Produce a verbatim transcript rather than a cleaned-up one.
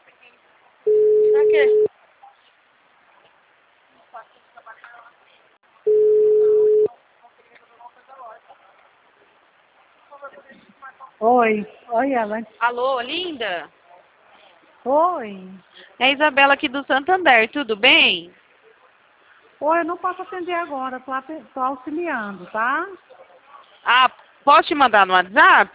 Pra quê? Oi, oi, Ellen. Alô, linda? Oi. É a Isabela aqui do Santander, tudo bem? Oi, eu não posso atender agora, tô, ate- tô auxiliando, tá? Ah, posso te mandar no WhatsApp?